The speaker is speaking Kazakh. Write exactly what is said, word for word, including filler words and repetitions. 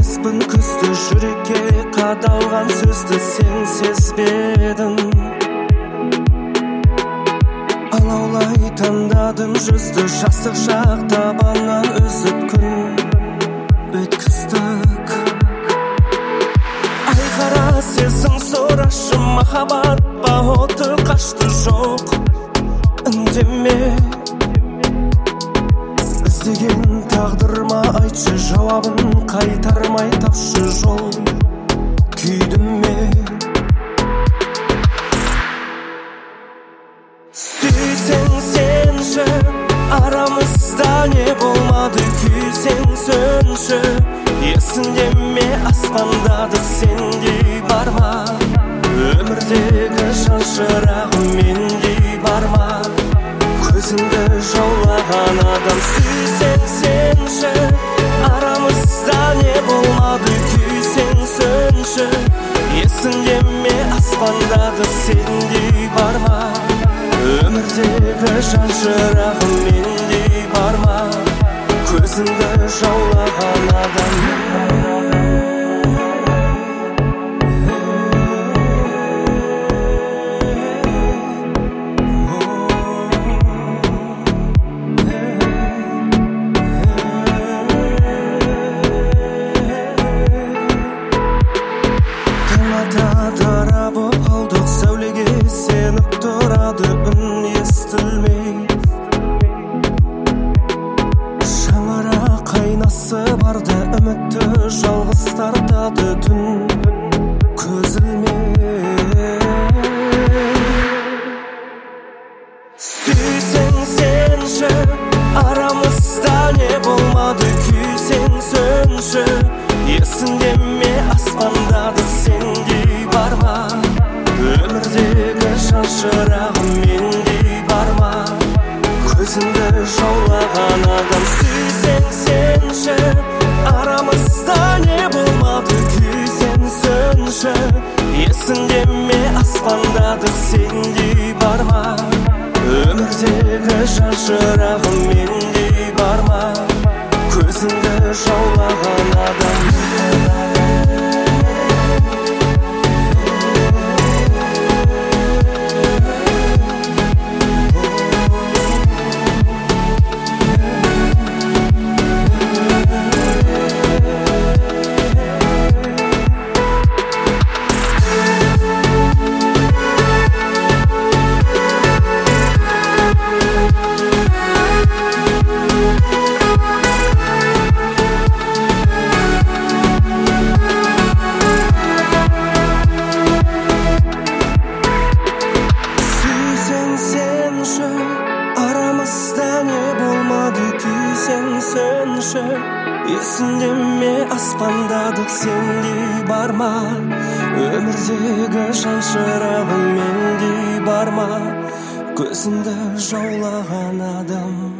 емеспін күзді, жүрекке қадалған сөзді сен сезбедің. Алаулай таңдадым жүзді, жастық шақ табаннан үзіп күн өткіздік. Ай қара сезім сұрашы, махаббат па оты қашты, жоқ үндеме. Іздеген тағдыр ма айтшы, жауабын қайтармай тапшы, жол күйдім мен. Сүйсең сенші, арамызда не болмады, күйсең сөнші. Есіңде ме аспандады сендей бар ма? Өмірдегі жан шырағым мендей бар ма? Көзіңді жаулаған адам. Сүйсең сенші, арамызда не болмады, күйсең сөнші. Есіңде ме аспандады сендей бар ма? Өмірдегі жан шырағым мендей бар ма? Көзіңді жаулаған адам. Дара боп қалдық, сәулеге сеніп тұрады үн естілмей. Шаңырақ қайнасы барда үмітті жалғыз тартады түн көзілмей. Сүйсең сенші, арамызда не болмады, күйсең сөнші. Есіңде ме аспандады сендей бар ма? Өмірдегі жан шырағым мендей бар ма? Көзіңді жаулаған адам. Сүйсең сенші, арамызда не болмады, күйсең сөнші. Есіңде ме аспандады сендей бар ма? Өмірдегі жан шырағым мендей бар ма? Көзіңді жаулаған адам. Есіңде ме аспандадық сендей бар ма? Өмірдегі жан шырағым мендей бар ма? Көзіңді жаулаған адам.